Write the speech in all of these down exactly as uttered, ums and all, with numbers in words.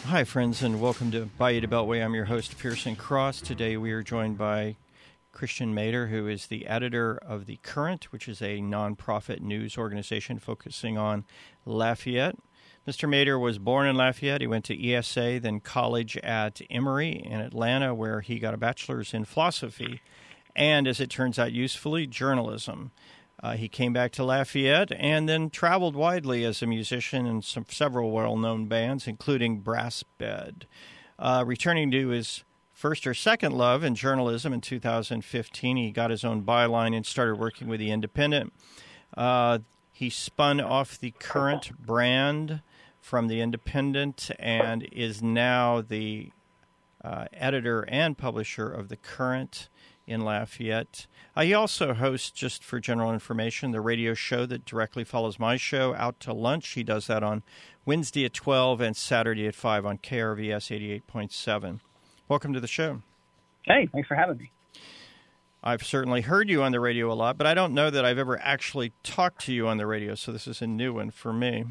Hi, friends, and welcome to Bayou to Beltway. I'm your host, Pearson Cross. Today we are joined by Christian Mader, who is the editor of The Current, which is a nonprofit news organization focusing on Lafayette. Mister Mader was born in Lafayette. He went to E S A, then college at Emory in Atlanta, where he got a bachelor's in philosophy and, as it turns out usefully, journalism. Uh, he came back to Lafayette and then traveled widely as a musician in some, several well-known bands, including Brass Bed. Uh, returning to his first or second love in journalism in two thousand fifteen, he got his own byline and started working with The Independent. Uh, he spun off the Current brand from The Independent and is now the uh, editor and publisher of The Current in Lafayette. Uh, he also hosts, just for general information, the radio show that directly follows my show, Out to Lunch. He does that on Wednesday at twelve and Saturday at five on K R V S eighty-eight point seven. Welcome to the show. Hey, thanks for having me. I've certainly heard you on the radio a lot, but I don't know that I've ever actually talked to you on the radio, so this is a new one for me.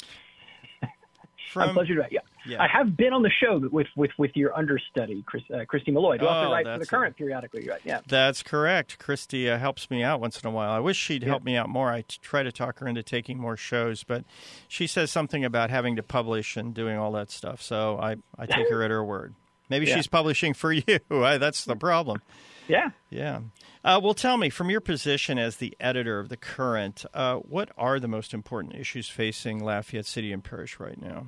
From, My pleasure to yeah. yeah. I have been on the show with with, with your understudy, Chris, uh, Christy Malloy. Do you oh, also write for The Current a, periodically, right? Yeah. That's correct. Christy uh, helps me out once in a while. I wish she'd yeah. help me out more. I t- try to talk her into taking more shows, but she says something about having to publish and doing all that stuff, so I, I take her at her word. Maybe yeah. she's publishing for you. I, that's the problem. Yeah. Yeah. Uh, well, tell me, from your position as the editor of The Current, uh, what are the most important issues facing Lafayette City and Parish right now?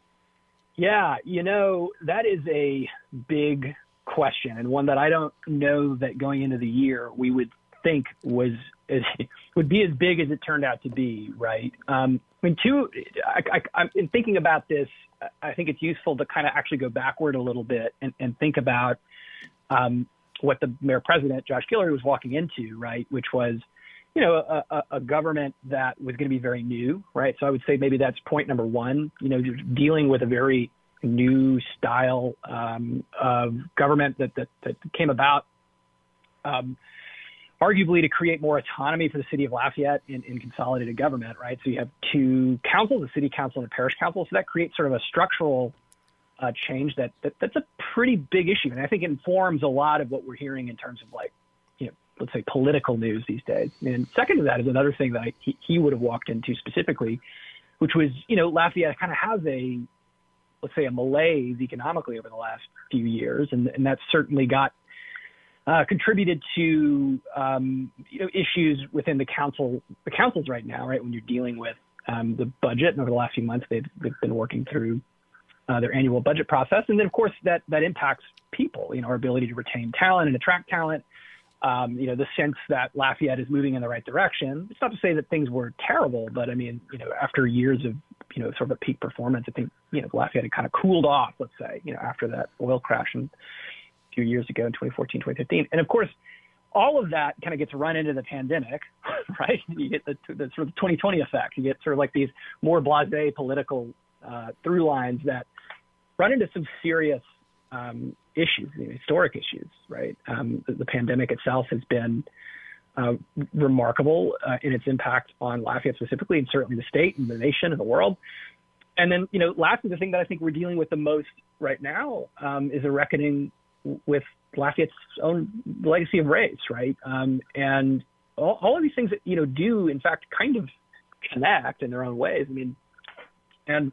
Yeah, you know, that is a big question, and one that I don't know that going into the year we would think was as, would be as big as it turned out to be, right? Um, I mean, two, I, I, I'm in thinking about this, I think it's useful to kind of actually go backward a little bit and, and think about um, what the mayor-president, Josh Guillory, was walking into, right, which was, you know, a, a, a government that was going to be very new, right? So I would say maybe that's point number one, you know, dealing with a very new style um, of government that, that, that came about um, arguably to create more autonomy for the city of Lafayette in, in consolidated government, right? So you have two councils, a city council and a parish council. So that creates sort of a structural uh, change that, that that's a pretty big issue. And I think it informs a lot of what we're hearing in terms of, like, you know, let's say political news these days. And second to that is another thing that I, he, he would have walked into specifically, which was, you know, Lafayette kind of has a, let's say, a malaise economically over the last few years. And, and that's certainly got uh, contributed to, um, you know, issues within the council, the councils right now, right? When you're dealing with um, the budget, and over the last few months, they've, they've been working through uh, their annual budget process. And then, of course, that, that impacts people, you know, our ability to retain talent and attract talent. Um, you know, the sense that Lafayette is moving in the right direction. It's not to say that things were terrible, but I mean, you know, after years of, you know, sort of a peak performance, I think, you know, Lafayette had kind of cooled off, let's say, you know, after that oil crash in, a few years ago in twenty fourteen, twenty fifteen. And of course, all of that kind of gets run into the pandemic, right? You get the, the sort of twenty twenty effect. You get sort of like these more blasé political uh, through lines that run into some serious um, issues, you know, historic issues, right? Um, the, the pandemic itself has been uh, remarkable uh, in its impact on Lafayette specifically, and certainly the state and the nation and the world. And then, you know, lastly, the thing that I think we're dealing with the most right now um, is a reckoning with Lafayette's own legacy of race, right? Um, and all, all of these things that, you know, do, in fact, kind of connect in their own ways. I mean, and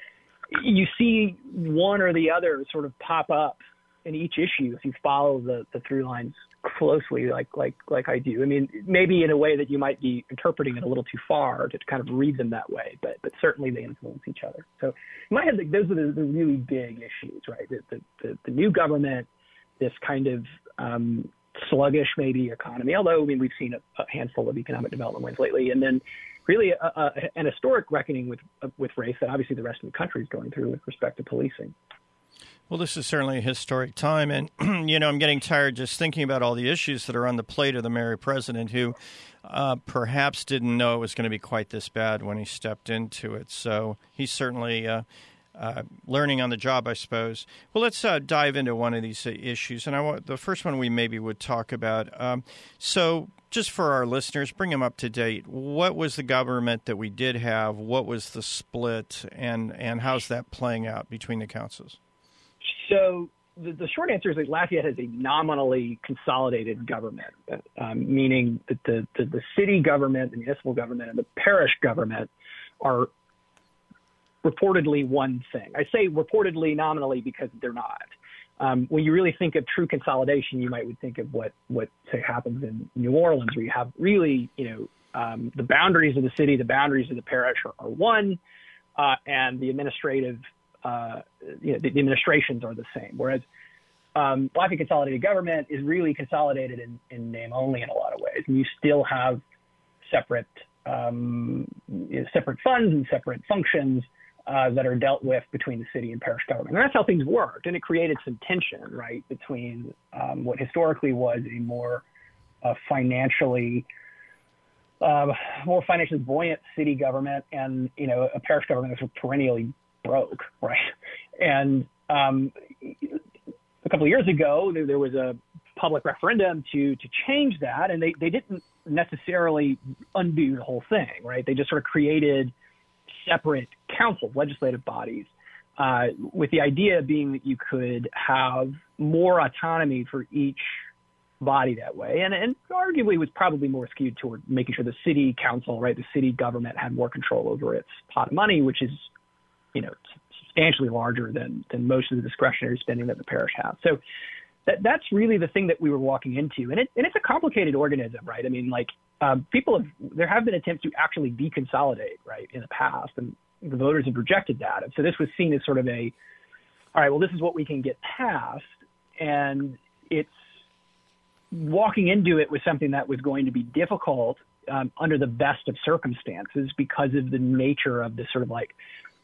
you see one or the other sort of pop up in each issue if you follow the, the through lines closely, like like like I do. I mean, maybe in a way that you might be interpreting it a little too far to kind of read them that way, but but certainly they influence each other. So in my head, like, those are the, the really big issues, right? The, the, the, the new government, this kind of um, sluggish maybe economy, although I mean we've seen a, a handful of economic development wins lately, and then really a, a, an historic reckoning with with race that obviously the rest of the country is going through with respect to policing. Well, this is certainly a historic time, and, you know, I'm getting tired just thinking about all the issues that are on the plate of the mayor president, who uh, perhaps didn't know it was going to be quite this bad when he stepped into it. So he's certainly uh, uh, learning on the job, I suppose. Well, let's uh, dive into one of these uh, issues, and I want the first one we maybe would talk about. Um, so just for our listeners, bring them up to date. What was the government that we did have? What was the split? And, and how's that playing out between the councils? So the, the short answer is that Lafayette has a nominally consolidated government, um, meaning that the, the, the city government, the municipal government, and the parish government are reportedly one thing. I say reportedly nominally because they're not. Um, when you really think of true consolidation, you might would think of what, what say happens in New Orleans, where you have really, you know, um, the boundaries of the city, the boundaries of the parish are, are one, uh, and the administrative, uh, you know, the, the administrations are the same. Whereas um, Lafayette Consolidated Government is really consolidated in, in name only in a lot of ways, and you still have separate um, you know, separate funds and separate functions Uh, that are dealt with between the city and parish government. And that's how things worked. And it created some tension, right, between um, what historically was a more uh, financially uh, more financially buoyant city government and, you know, a parish government that was perennially broke, right? And um, a couple of years ago, there, there was a public referendum to to change that, and they, they didn't necessarily undo the whole thing, right? They just sort of created separate councils, legislative bodies, uh, with the idea being that you could have more autonomy for each body that way. And, and arguably was probably more skewed toward making sure the city council, right, the city government had more control over its pot of money, which is, you know, substantially larger than, than most of the discretionary spending that the parish has. So that, that's really the thing that we were walking into. And, it, and it's a complicated organism, right? I mean, like, Um, people have, there have been attempts to actually deconsolidate, right, in the past, and the voters have rejected that. And so this was seen as sort of a, all right, well, this is what we can get past. And it's walking into it was something that was going to be difficult um, under the best of circumstances because of the nature of this sort of like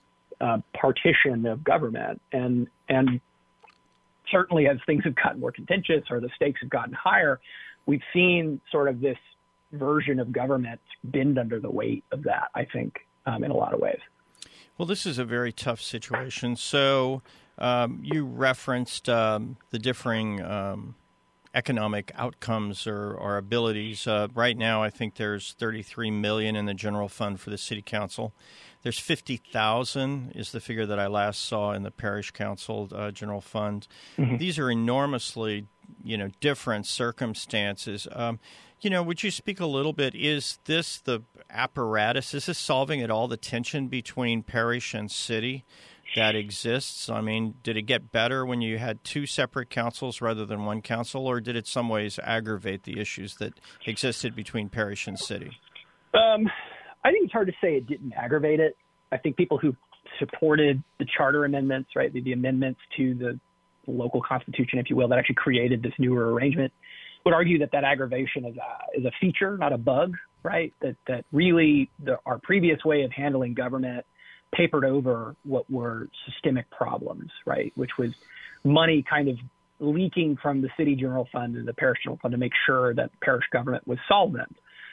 uh, partition of government. And, and certainly as things have gotten more contentious or the stakes have gotten higher, we've seen sort of this version of government bend under the weight of that, I think, um, in a lot of ways. Well, this is a very tough situation. So um, you referenced um, the differing um, economic outcomes or, or abilities. Uh, right now, I think there's thirty-three million dollars in the general fund for the city council. There's fifty thousand is the figure that I last saw in the parish council uh, general fund. Mm-hmm. These are enormously, you know, different circumstances. Um, You know, would you speak a little bit, is this the apparatus, is this solving at all the tension between parish and city that exists? I mean, did it get better when you had two separate councils rather than one council, or did it some ways aggravate the issues that existed between parish and city? Um, I think it's hard to say it didn't aggravate it. I think people who supported the charter amendments, right, the, the amendments to the local constitution, if you will, that actually created this newer arrangement, would argue that that aggravation is a, is a feature, not a bug, right? That that really the, our previous way of handling government papered over what were systemic problems, right? Which was money kind of leaking from the city general fund to the parish general fund to make sure that parish government was solvent.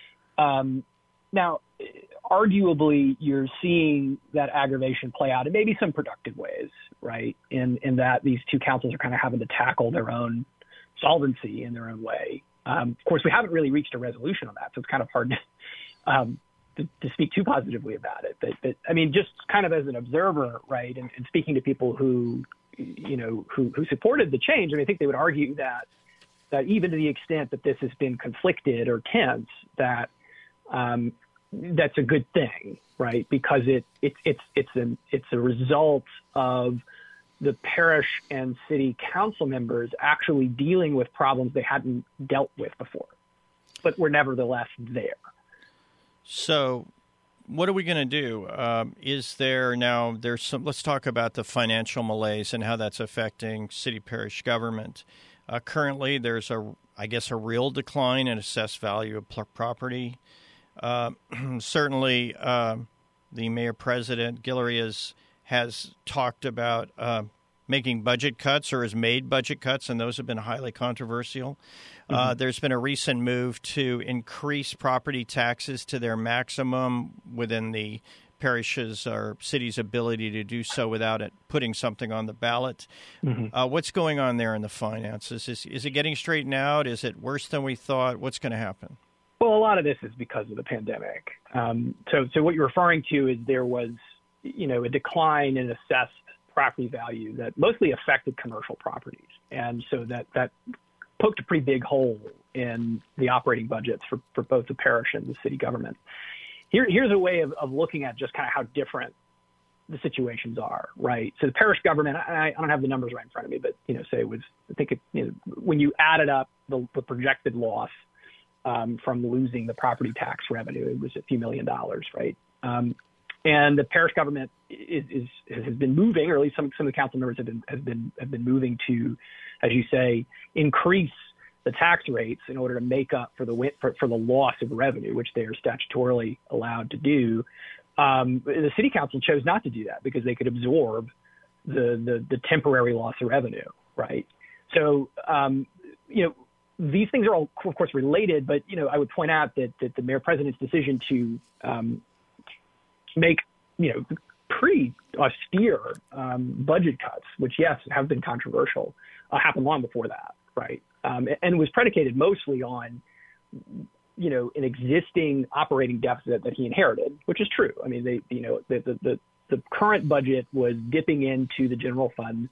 Um, now, arguably, you're seeing that aggravation play out in maybe some productive ways, right? In in that these two councils are kind of having to tackle their own solvency in their own way. Um, of course, we haven't really reached a resolution on that, so it's kind of hard to, um, to, to speak too positively about it. But, but I mean, just kind of as an observer, right, and, and speaking to people who, you know, who, who supported the change, I mean, I think they would argue that that even to the extent that this has been conflicted or tense, that um, that's a good thing, right? Because it, it it's it's a it's a result of the parish and city council members actually dealing with problems they hadn't dealt with before, but were nevertheless there. So what are we going to do? Um, is there now, there's some, let's talk about the financial malaise and how that's affecting city parish government. Uh, currently, there's a, I guess, a real decline in assessed value of pl- property. Uh, certainly, uh, the mayor-president, Guillory, has has talked about uh, making budget cuts or has made budget cuts, and those have been highly controversial. Mm-hmm. Uh, there's been a recent move to increase property taxes to their maximum within the parish's or city's ability to do so without it putting something on the ballot. Mm-hmm. Uh, what's going on there in the finances? Is, is it getting straightened out? Is it worse than we thought? What's going to happen? Well, a lot of this is because of the pandemic. Um, so, so what you're referring to is there was, you know, a decline in assessed property value that mostly affected commercial properties, and so that that poked a pretty big hole in the operating budgets for, for both the parish and the city government. Here, here's a way of, of looking at just kind of how different the situations are, right? So the parish government, I, I don't have the numbers right in front of me, but, you know, say it was, I think it, you know, when you added up the, the projected loss um, from losing the property tax revenue, it was a few million dollars, right? Um, and the parish government is, is has been moving, or at least some, some of the council members have been, have been, have been moving to, as you say, increase the tax rates in order to make up for the for, for the loss of revenue, which they are statutorily allowed to do. Um, the city council chose not to do that because they could absorb the the, the temporary loss of revenue, right? So, um, you know, these things are all, of course, related. But you know, I would point out that that the mayor president's decision to um, make, you know, pretty austere um, budget cuts, which yes have been controversial, uh, happened long before that, right? Um, and was predicated mostly on, you know, an existing operating deficit that he inherited, which is true. I mean, they, you know, the the the, the current budget was dipping into the general fund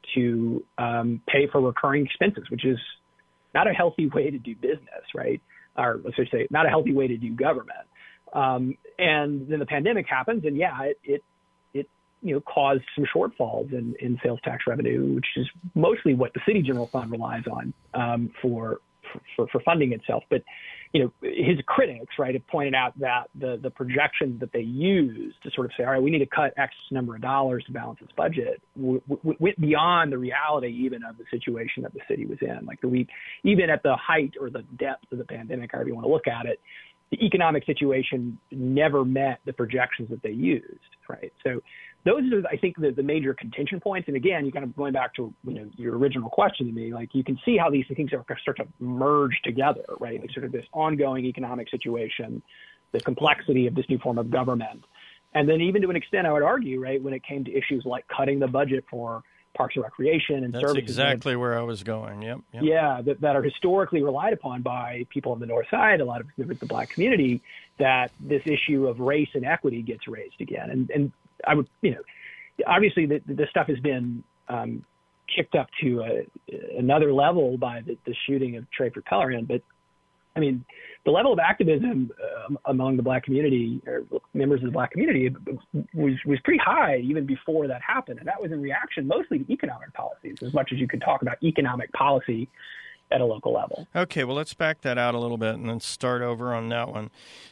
to um, pay for recurring expenses, which is not a healthy way to do business, right? Or let's just say, not a healthy way to do government. Um, and then the pandemic happens, and yeah, it, it it you know caused some shortfalls in, in sales tax revenue, which is mostly what the city general fund relies on um, for, for for funding itself. But you know, his critics, right, have pointed out that the the projections that they used to sort of say, all right, we need to cut X number of dollars to balance its budget, w- w- went beyond the reality even of the situation that the city was in. Like the week, even at the height or the depth of the pandemic, however you want to look at it, the economic situation never met the projections that they used, right? So those are, I think, the, the major contention points. And again, you kind of going back to you know your original question to me, like you can see how these things are start to merge together, right? Like sort of this ongoing economic situation, the complexity of this new form of government, and then even to an extent, I would argue, right, when it came to issues like cutting the budget for Parks and Recreation and That's services. That's exactly where I was going. Yep. yep. Yeah, that, that are historically relied upon by people on the North Side, a lot of the, the Black community, that this issue of race and equity gets raised again. And and I would, you know, obviously the, the stuff has been um, kicked up to a, another level by the, the shooting of Trey Pellerin, but I mean, the level of activism uh, among the Black community or members of the Black community was was pretty high even before that happened. And that was in reaction mostly to economic policies, as much as you could talk about economic policy at a local level. Okay, well, let's back that out a little bit and then start over on that one.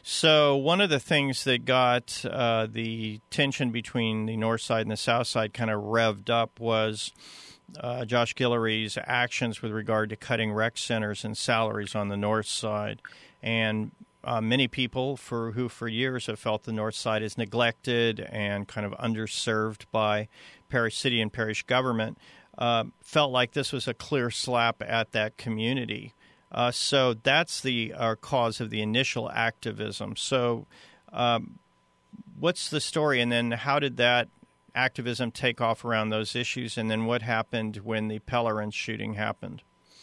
So one of the things that got uh, the tension between the North Side and the South Side kind of revved up was Uh, Josh Guillory's actions with regard to cutting rec centers and salaries on the North Side. And uh, many people for who for years have felt the North Side is neglected and kind of underserved by parish, city, and parish government uh, felt like this was a clear slap at that community. Uh, so that's the uh, cause of the initial activism. So um, what's the story, and then how did that activism take off around those issues, and then what happened when the Pellerin shooting happened?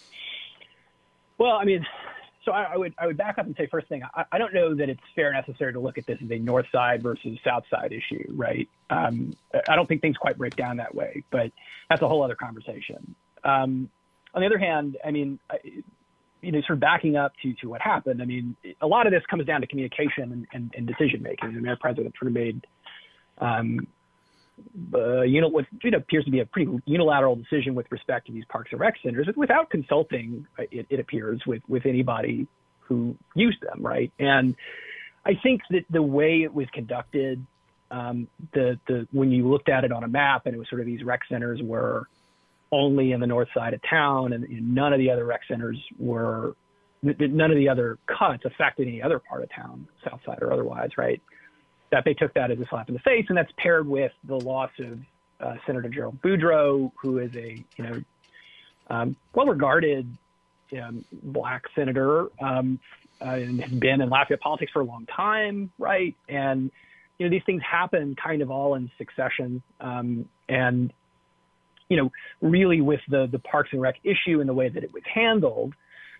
Well, I mean, so I, I would I would back up and say first thing, I, I don't know that it's fair or necessary to look at this as a North Side versus South Side issue, right? Um, I don't think things quite break down that way, but that's a whole other conversation. Um, on the other hand, I mean, I, you know, sort of backing up to, to what happened, I mean, a lot of this comes down to communication and, and, and decision making. The mayor president sort of made um, Uh, you know, what you know, appears to be a pretty unilateral decision with respect to these parks and rec centers without consulting, it, it appears, with, with anybody who used them, right? And I think that the way it was conducted, um, the the when you looked at it on a map and it was sort of these rec centers were only in the north side of town and none of the other rec centers were, none of the other cuts affected any other part of town, south side or otherwise, right? That they took that as a slap in the face, and that's paired with the loss of uh, Senator Gerald Boudreaux, who is a you know um, well-regarded um, Black senator um, uh, and has been in Lafayette politics for a long time, right? And you know these things happen kind of all in succession, um, and you know really with the the Parks and Rec issue and the way that it was handled.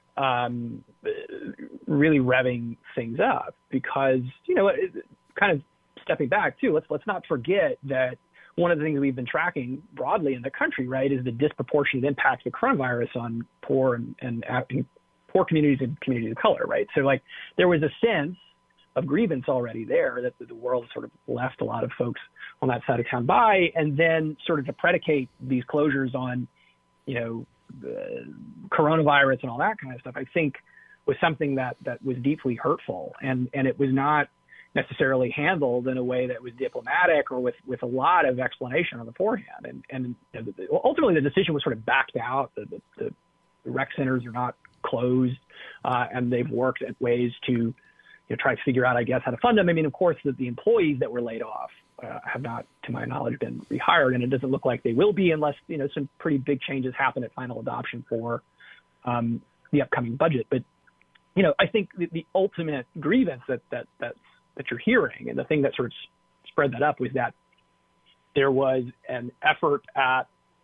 um, really revving things up because, you know, kind of stepping back too, let's let's not forget that one of the things we've been tracking broadly in the country, right, is the disproportionate impact of the coronavirus on poor and, and, and poor communities and communities of color, right? So like there was a sense of grievance already there that the world sort of left a lot of folks on that side of town by, and then sort of to predicate these closures on, you know, uh, coronavirus and all that kind of stuff, I think was something that, that was deeply hurtful. And, and it was not necessarily handled in a way that was diplomatic or with, with a lot of explanation on the forehand. And, and you know, ultimately the decision was sort of backed out. The, the, the rec centers are not closed, uh, and they've worked at ways to, you know, try to figure out, I guess, how to fund them. I mean, of course, the, the employees that were laid off uh, have not, to my knowledge, been rehired, and it doesn't look like they will be unless, you know, some pretty big changes happen at final adoption for um, the upcoming budget. But, you know, I think the, the ultimate grievance that that that's, that you're hearing, and the thing that sort of spread that up, was that there was an effort at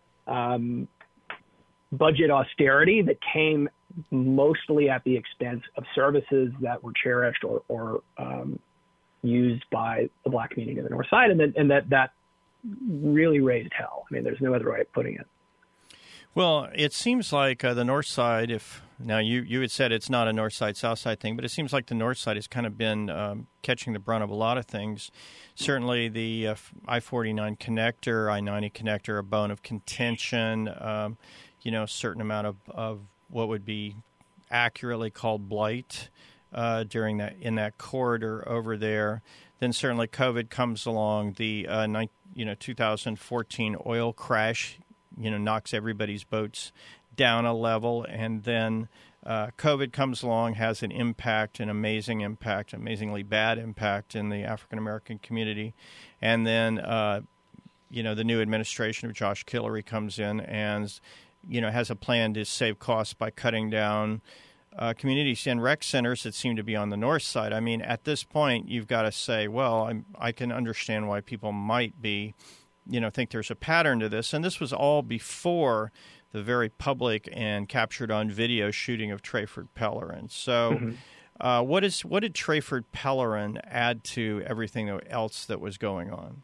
um, budget austerity that came mostly at the expense of services that were cherished or, or um, used by the Black community on the North Side, and, that, and that that really raised hell. I mean, there's no other way of putting it. Well, it seems like uh, the North Side, if now you, you had said it's not a North Side, South Side thing, but it seems like the North Side has kind of been um, catching the brunt of a lot of things. Certainly the uh, I forty-nine connector, I ninety connector, a bone of contention, um, you know, a certain amount of, of what would be accurately called blight uh, during that in that corridor over there. Then certainly COVID comes along. The uh, ni- you know two thousand fourteen oil crash, you know, knocks everybody's boats down a level, and then uh, COVID comes along, has an impact, an amazing impact, amazingly bad impact in the African American community, and then uh, you know the new administration of Josh Hillary comes in and you know has a plan to save costs by cutting down uh, communities and rec centers that seem to be on the North Side. I mean, at this point, you've got to say, well, I'm, I can understand why people might be, you know, think there's a pattern to this, and this was all before the very public and captured on video shooting of Trayford Pellerin. So mm-hmm. uh, what is what did Trayford Pellerin add to everything else that was going on?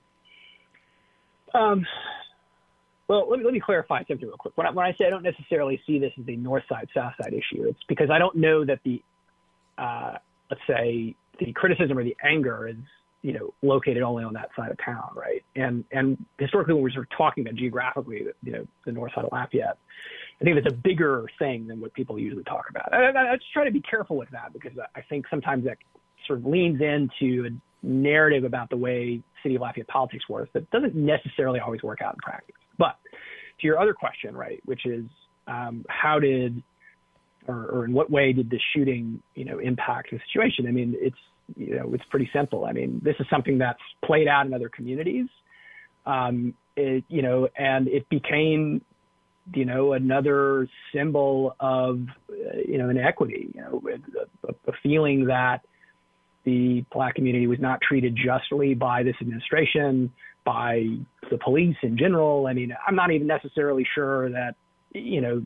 Um, well, let me, let me clarify something real quick. When I, when I say I don't necessarily see this as a North Side, South Side issue, it's because I don't know that the, uh, let's say, the criticism or the anger is, you know, located only on that side of town, right? And and historically, when we're sort of talking about geographically, you know, the North Side of Lafayette, I think it's a bigger thing than what people usually talk about. I, I, I just try to be careful with that because I think sometimes that sort of leans into a narrative about the way City of Lafayette politics works that doesn't necessarily always work out in practice. But to your other question, right, which is um, how did or, or in what way did the shooting, you know, impact the situation? I mean, it's You know, it's pretty simple. I mean, this is something that's played out in other communities, um, it, you know, and it became, you know, another symbol of, uh, you know, inequity, you know, a, a feeling that the Black community was not treated justly by this administration, by the police in general. I mean, I'm not even necessarily sure that, you know,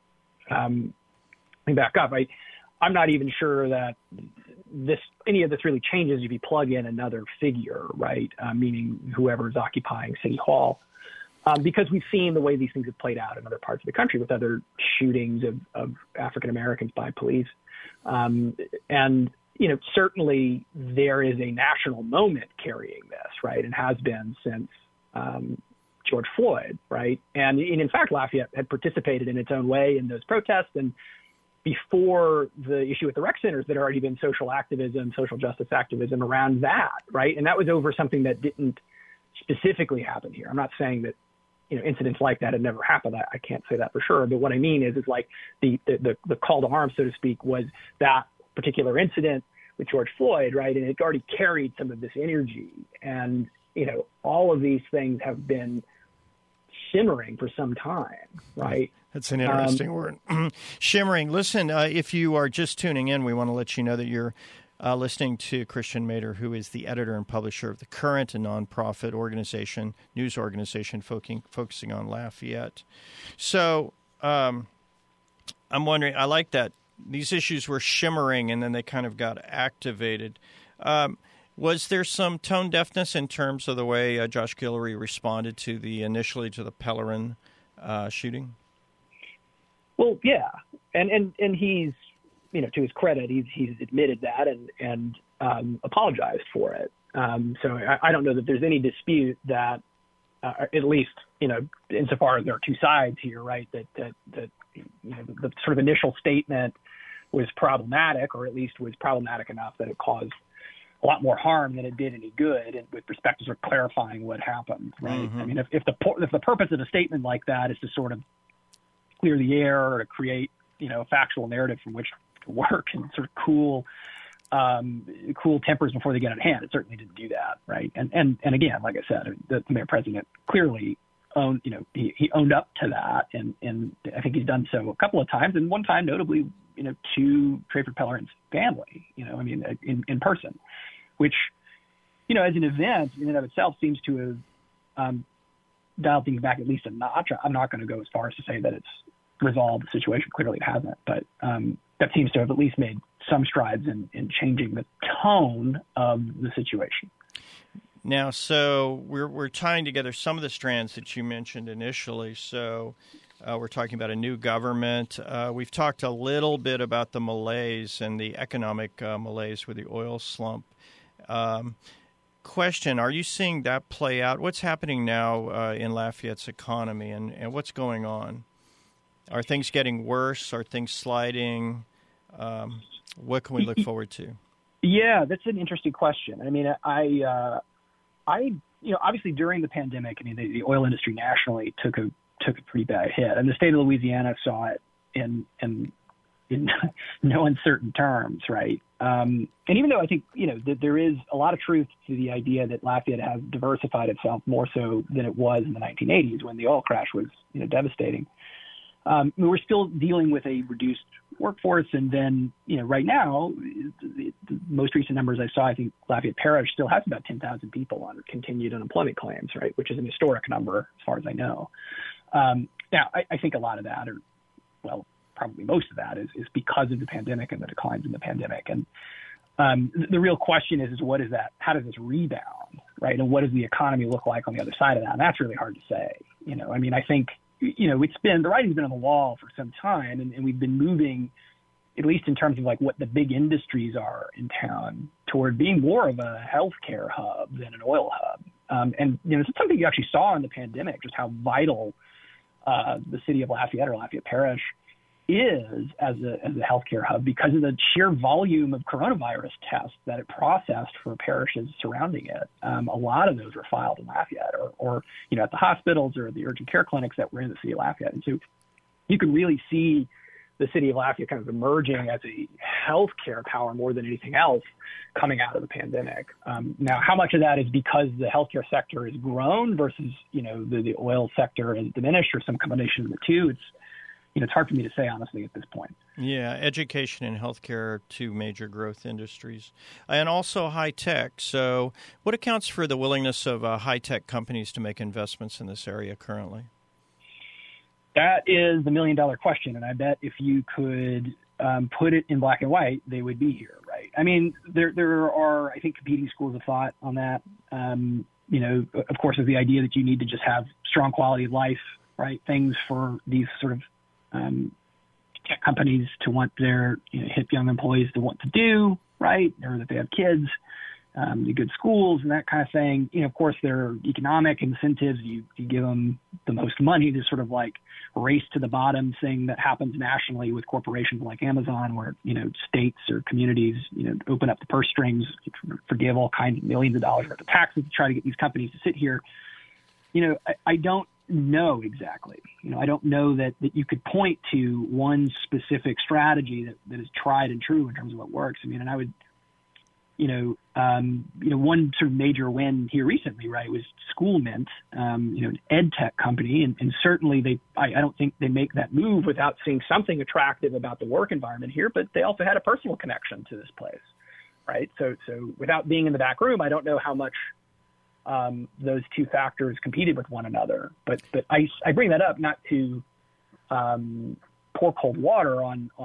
um, let me back up. I, I'm not even sure that this any of this really changes if you plug in another figure, right? Uh, meaning whoever's occupying City Hall, um, because we've seen the way these things have played out in other parts of the country with other shootings of, of African Americans by police, um, and you know certainly there is a national moment carrying this, right, and has been since um, George Floyd, right, and, and in fact Lafayette had participated in its own way in those protests and. Before the issue with the rec centers, there had already been social activism, social justice activism around that, right? And that was over something that didn't specifically happen here. I'm not saying that, you know, incidents like that had never happened. I, I can't say that for sure. But what I mean is, is like the, the, the, the call to arms, so to speak, was that particular incident with George Floyd, right? And it already carried some of this energy. And, you know, all of these things have been shimmering for some time, right? That's an interesting um, word. Shimmering. Listen, uh, if you are just tuning in, we want to let you know that you're uh, listening to Christian Mader, who is the editor and publisher of The Current, a nonprofit organization, news organization focusing, focusing on Lafayette. So um, I'm wondering, I like that these issues were shimmering, and then they kind of got activated. Um, was there some tone deafness in terms of the way uh, Josh Guillory responded to the initially to the Pellerin uh, shooting? Well, yeah, and and and he's, you know, to his credit, he's he's admitted that and and um, apologized for it. Um, so I, I don't know that there's any dispute that, uh, at least, you know, insofar as there are two sides here, right, that, that, that you know, the sort of initial statement was problematic, or at least was problematic enough that it caused a lot more harm than it did any good, and with respect to sort of clarifying what happened, right? Mm-hmm. I mean, if, if the if the purpose of a statement like that is to sort of clear the air or to create, you know, a factual narrative from which to work and sort of cool um, cool tempers before they get out of hand, it certainly didn't do that, right? And and and again, like I said, the, the mayor president clearly owned, you know, he, he owned up to that, and and I think he's done so a couple of times, and one time notably, you know, to Trayford Pellerin's family, you know, I mean, in, in person, which, you know, as an event in and of itself seems to have um, dialed things back at least a notch. I'm not going to go as far as to say that it's resolved the situation. Clearly it hasn't, but um, that seems to have at least made some strides in, in changing the tone of the situation. Now, so we're we're tying together some of the strands that you mentioned initially. So uh, we're talking about a new government. Uh, we've talked a little bit about the malaise and the economic uh, malaise with the oil slump. Um, question, are you seeing that play out? What's happening now uh, in Lafayette's economy, and, and what's going on? Are things getting worse? Are things sliding? Um, what can we look forward to? Yeah, that's an interesting question. I mean, I, uh, I, you know, obviously during the pandemic, I mean, the, the oil industry nationally took a took a pretty bad hit, and the state of Louisiana saw it in in in no uncertain terms, right? Um, and even though I think, you know, that there is a lot of truth to the idea that Lafayette has diversified itself more so than it was in the nineteen eighties when the oil crash was, you know, devastating. Um, we're still dealing with a reduced workforce, and then, you know, right now, the, the most recent numbers I saw, I think Lafayette Parish still has about ten thousand people on continued unemployment claims, right, which is an historic number as far as I know. Um, now, I, I think a lot of that, or well, probably most of that, is, is because of the pandemic and the declines in the pandemic. And um, the, the real question is, is what is that? How does this rebound, right? And what does the economy look like on the other side of that? And that's really hard to say. You know, I mean, I think, you know, it's been, the writing's been on the wall for some time, and, and we've been moving, at least in terms of like what the big industries are in town, toward being more of a healthcare hub than an oil hub. Um, and, you know, it's something you actually saw in the pandemic, just how vital uh, the city of Lafayette or Lafayette Parish is as a, as a healthcare hub because of the sheer volume of coronavirus tests that it processed for parishes surrounding it. Um, a lot of those were filed in Lafayette or, or, you know, at the hospitals or the urgent care clinics that were in the city of Lafayette. And so you can really see the city of Lafayette kind of emerging as a healthcare power more than anything else coming out of the pandemic. Um, now, how much of that is because the healthcare sector has grown versus, you know, the, the oil sector has diminished, or some combination of the two? It's, you know, it's hard for me to say, honestly, at this point. Yeah, education and healthcare are two major growth industries, and also high tech. So what accounts for the willingness of uh, high tech companies to make investments in this area currently? That is the million dollar question. And I bet if you could um, put it in black and white, they would be here, right? I mean, there there are, I think, competing schools of thought on that. Um, you know, of course, there's the idea that you need to just have strong quality of life, right? Things for these sort of um, tech companies to want their, you know, hip young employees to want to do, right? Or that they have kids, um, the good schools and that kind of thing. You know, of course, there are economic incentives. You, you give them the most money, to sort of like race to the bottom thing that happens nationally with corporations like Amazon, where, you know, states or communities, you know, open up the purse strings, forgive all kinds of millions of dollars worth of taxes to try to get these companies to sit here. You know, I, I don't know exactly. You know, I don't know that, that you could point to one specific strategy that, that is tried and true in terms of what works. I mean, and I would, you know, um, you know, one sort of major win here recently, right, was Schoolmint, um, you know, an ed tech company. And, and certainly they, I, I don't think they make that move without seeing something attractive about the work environment here, but they also had a personal connection to this place, right? So, so without being in the back room, I don't know how much um, those two factors competed with one another. But, but I, I bring that up not to um, pour cold water on, on,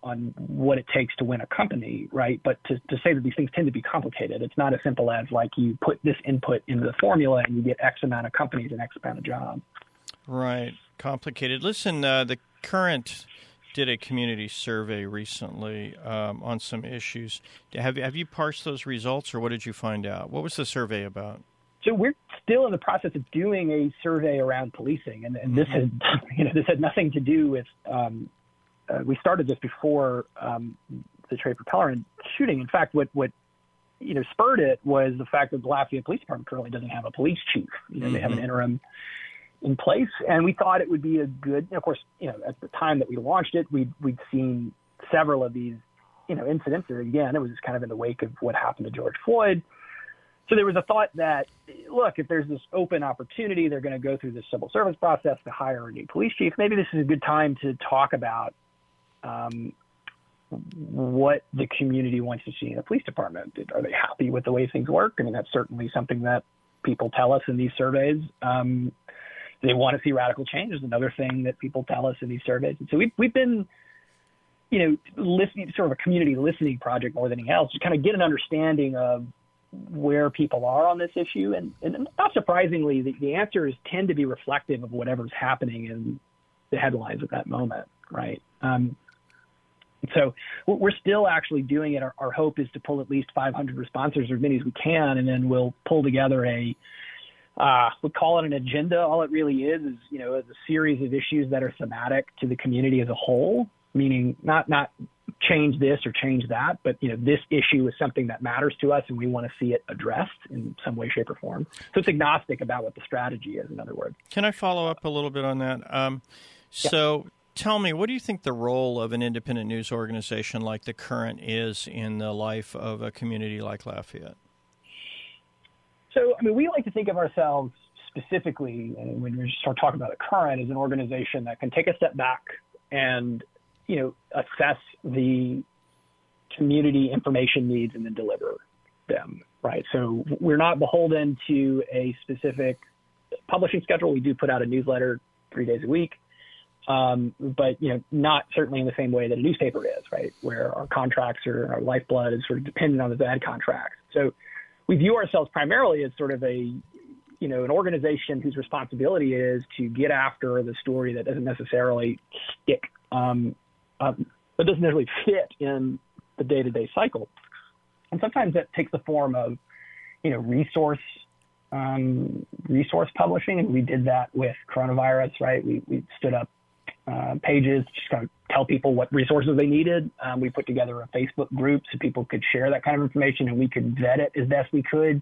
on what it takes to win a company, right? But to, to say that these things tend to be complicated. It's not as simple as like you put this input into the formula and you get X amount of companies and X amount of jobs. Right. Complicated. Listen, uh, the Current did a community survey recently um, on some issues. Have, have you parsed those results, or what did you find out? What was the survey about? So we're still in the process of doing a survey around policing, and, and this has, you know, this had nothing to do with. Um, uh, we started this before um, the Trey Propellerant shooting. In fact, what what you know spurred it was the fact that the Lafayette Police Department currently doesn't have a police chief. You know, mm-hmm. They have an interim in place, and we thought it would be a good. Of course, you know, at the time that we launched it, we'd we'd seen several of these, you know, incidents. And again, it was just kind of in the wake of what happened to George Floyd. So there was a thought that, look, if there's this open opportunity, they're going to go through this civil service process to hire a new police chief. Maybe this is a good time to talk about um, what the community wants to see in the police department. Are they happy with the way things work? I mean, that's certainly something that people tell us in these surveys. Um, they want to see radical change is another thing that people tell us in these surveys. And so we've, we've been, you know, listening, sort of a community listening project more than anything else, to kind of get an understanding of where people are on this issue. And, and not surprisingly, the, the answers tend to be reflective of whatever's happening in the headlines at that moment, right? Um, so we're still actually doing it. Our, our hope is to pull at least five hundred responses, or as many as we can, and then we'll pull together a, uh, we call it an agenda. All it really is is, you know, a series of issues that are thematic to the community as a whole, meaning not not change this or change that, but, you know, this issue is something that matters to us and we want to see it addressed in some way, shape, or form. So it's agnostic about what the strategy is, in other words. Can I follow up a little bit on that? Um, so yeah. Tell me, what do you think the role of an independent news organization like The Current is in the life of a community like Lafayette? So, I mean, we like to think of ourselves specifically, and when we start talking about The Current, as an organization that can take a step back and, you know, assess the community information needs and then deliver them, right? So we're not beholden to a specific publishing schedule. We do put out a newsletter three days a week, um, but, you know, not certainly in the same way that a newspaper is, right, where our contracts or our lifeblood is sort of dependent on the ad contracts. So we view ourselves primarily as sort of a, you know, an organization whose responsibility is to get after the story that doesn't necessarily stick, um, Um, but doesn't necessarily fit in the day-to-day cycle. And sometimes that takes the form of, you know, resource um, resource publishing. And we did that with coronavirus, right? We, we stood up uh, pages to just kind of tell people what resources they needed. Um, we put together a Facebook group so people could share that kind of information and we could vet it as best we could.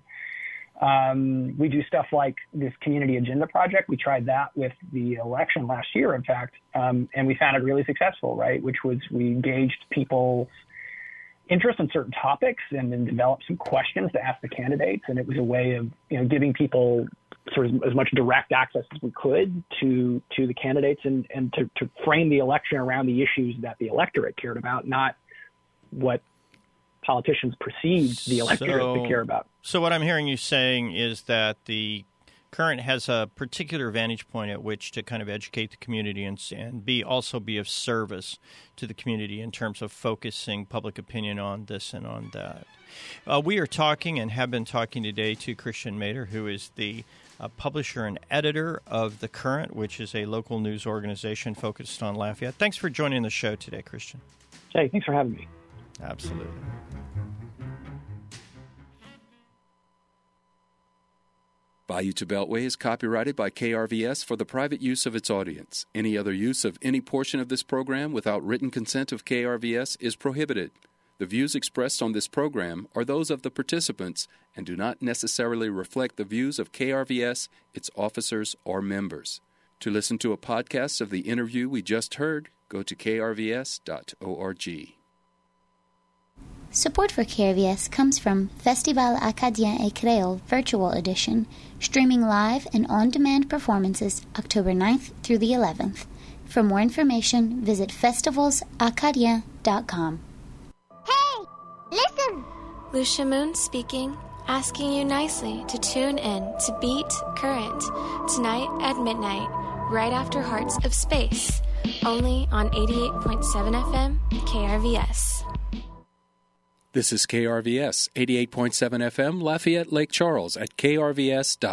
Um, we do stuff like this community agenda project. We tried that with the election last year, in fact, um, and we found it really successful, right? Which was we engaged people's interest in certain topics and then developed some questions to ask the candidates. And it was a way of, you know, giving people sort of as much direct access as we could to to the candidates and, and to, to frame the election around the issues that the electorate cared about, not what politicians perceived the electorate so, to care about. So what I'm hearing you saying is that the Current has a particular vantage point at which to kind of educate the community and, and be also be of service to the community in terms of focusing public opinion on this and on that. Uh, we are talking and have been talking today to Christian Mader, who is the uh, publisher and editor of The Current, which is a local news organization focused on Lafayette. Thanks for joining the show today, Christian. Hey, thanks for having me. Absolutely. Bayou to Beltway is copyrighted by K R V S for the private use of its audience. Any other use of any portion of this program without written consent of K R V S is prohibited. The views expressed on this program are those of the participants and do not necessarily reflect the views of K R V S, its officers, or members. To listen to a podcast of the interview we just heard, go to k r v s dot org. Support for K R V S comes from Festival Acadien et Creole Virtual Edition, streaming live and on-demand performances October ninth through the eleventh. For more information, visit festivals acadien dot com. Hey, listen! Lucia Moon speaking, asking you nicely to tune in to Beat Current tonight at midnight, right after Hearts of Space, only on eighty-eight point seven F M K R V S. This is K R V S, eighty-eight point seven F M, Lafayette, Lake Charles, at k r v s dot